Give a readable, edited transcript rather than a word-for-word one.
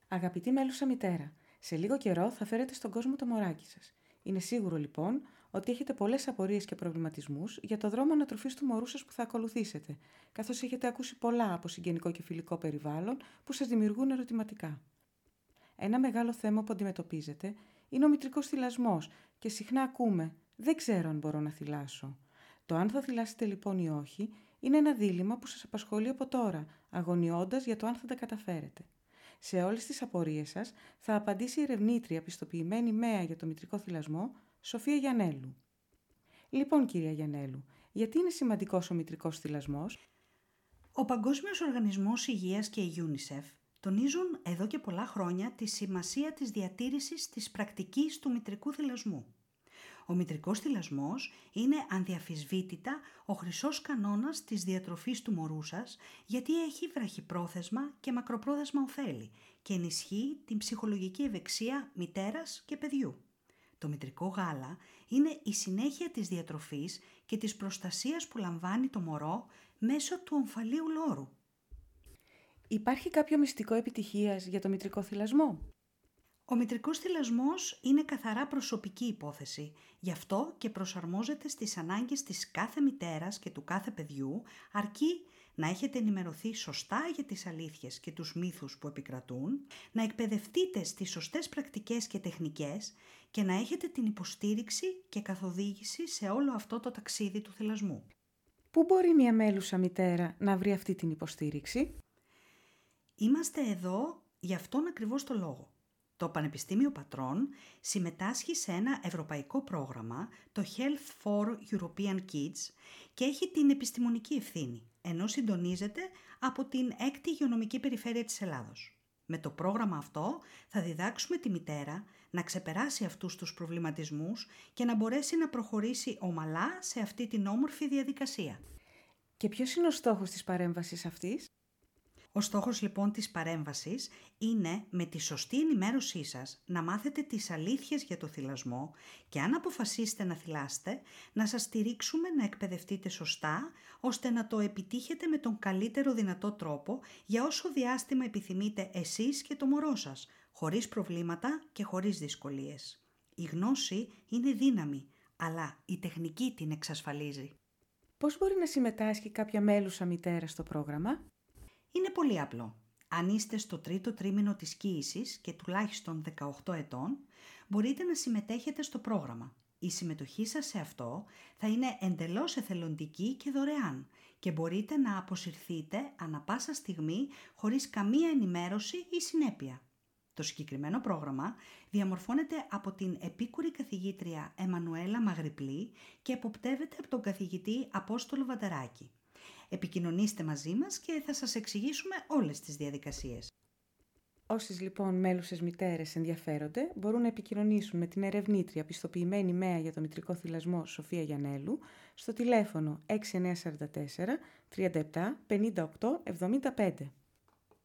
Αγαπητή μέλουσα μητέρα, σε λίγο καιρό θα φέρετε στον κόσμο το μωράκι σας. Είναι σίγουρο λοιπόν ότι έχετε πολλές απορίες και προβληματισμούς για το δρόμο ανατροφής του μωρού σας που θα ακολουθήσετε, καθώς έχετε ακούσει πολλά από συγγενικό και φιλικό περιβάλλον που σας δημιουργούν ερωτηματικά. Ένα μεγάλο θέμα που αντιμετωπίζετε είναι ο μητρικός θυλασμός και συχνά ακούμε «Δεν ξέρω αν μπορώ να θυλάσω». Το αν θα θυλάσετε λοιπόν ή όχι είναι ένα δίλημμα που σας απασχολεί από τώρα, αγωνιώντας για το αν θα τα καταφέρετε. Σε όλες τις απορίες σας θα απαντήσει η ερευνήτρια πιστοποιημένη ΜΕΑ για το μητρικό θυλασμό, Σοφία Γιαννέλου. Λοιπόν, κυρία Γιαννέλου, γιατί είναι σημαντικός ο μητρικός θυλασμός? Ο Παγκόσμιος Οργανισμός Υγείας και η UNICEF τονίζουν εδώ και πολλά χρόνια τη σημασία της διατήρησης της πρακτικής του μητρικού θυλασμού. Ο μητρικός θυλασμός είναι ανδιαφυσβήτητα ο χρυσός κανόνας της διατροφής του μωρού σας, γιατί έχει βραχυπρόθεσμα και μακροπρόθεσμα ωφέλη και ενισχύει την ψυχολογική ευεξία μητέρας και παιδιού. Το μητρικό γάλα είναι η συνέχεια της διατροφής και της προστασίας που λαμβάνει το μωρό μέσω του ομφαλίου λόρου. Υπάρχει κάποιο μυστικό επιτυχίας για το μητρικό θυλασμό? Ο μητρικός θυλασμός είναι καθαρά προσωπική υπόθεση, γι' αυτό και προσαρμόζεται στις ανάγκες της κάθε μητέρας και του κάθε παιδιού, αρκεί να έχετε ενημερωθεί σωστά για τις αλήθειες και τους μύθους που επικρατούν, να εκπαιδευτείτε στις σωστές πρακτικές και τεχνικές και να έχετε την υποστήριξη και καθοδήγηση σε όλο αυτό το ταξίδι του θυλασμού. Πού μπορεί μια μέλουσα μητέρα να βρει αυτή την υποστήριξη? Είμαστε εδώ για αυτόν ακριβώς το λόγο. Το Πανεπιστήμιο Πατρών συμμετάσχει σε ένα ευρωπαϊκό πρόγραμμα, το Health for European Kids, και έχει την επιστημονική ευθύνη, ενώ συντονίζεται από την 6η Υγειονομική Περιφέρεια της Ελλάδος. Με το πρόγραμμα αυτό θα διδάξουμε τη μητέρα να ξεπεράσει αυτούς τους προβληματισμούς και να μπορέσει να προχωρήσει ομαλά σε αυτή την όμορφη διαδικασία. Και ποιος είναι ο στόχος της παρέμβασης αυτής? Ο στόχος λοιπόν της παρέμβασης είναι με τη σωστή ενημέρωσή σας να μάθετε τις αλήθειες για το θυλασμό και αν αποφασίσετε να θυλάσετε, να σας στηρίξουμε να εκπαιδευτείτε σωστά ώστε να το επιτύχετε με τον καλύτερο δυνατό τρόπο για όσο διάστημα επιθυμείτε εσείς και το μωρό σας, χωρίς προβλήματα και χωρίς δυσκολίες. Η γνώση είναι δύναμη, αλλά η τεχνική την εξασφαλίζει. Πώς μπορεί να συμμετάσχει κάποια μέλουσα μητέρα στο πρόγραμμα? Είναι πολύ απλό. Αν είστε στο 3ο τρίμηνο της κύησης και τουλάχιστον 18 ετών, μπορείτε να συμμετέχετε στο πρόγραμμα. Η συμμετοχή σας σε αυτό θα είναι εντελώς εθελοντική και δωρεάν και μπορείτε να αποσυρθείτε ανα πάσα στιγμή χωρίς καμία ενημέρωση ή συνέπεια. Το συγκεκριμένο πρόγραμμα διαμορφώνεται από την επίκουρη καθηγήτρια Εμμανουέλα Μαγρυπλή και εποπτεύεται από τον καθηγητή Απόστολο Βαντεράκη. Επικοινωνήστε μαζί μας και θα σας εξηγήσουμε όλες τις διαδικασίες. Όσες λοιπόν μέλουσες μητέρες ενδιαφέρονται, μπορούν να επικοινωνήσουν με την ερευνήτρια πιστοποιημένη ΜΕΑ για το μητρικό θυλασμό Σοφία Γιαννέλου στο τηλέφωνο 6944 37 58 75.